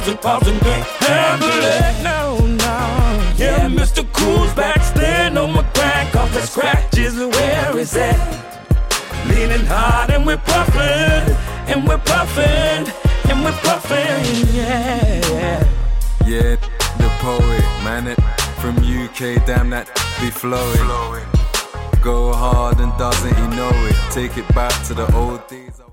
and pops and can't handle it. No, no. Yeah, Mr. Cool's back, staying on my grind, coughing scratches, where is that? Leaning hard and we're puffing, and we're puffing, and we're puffing, yeah. Yeah, the poet, man, it from UK, damn that be flowing. Go hard and doesn't he know it? Take it back to the old days.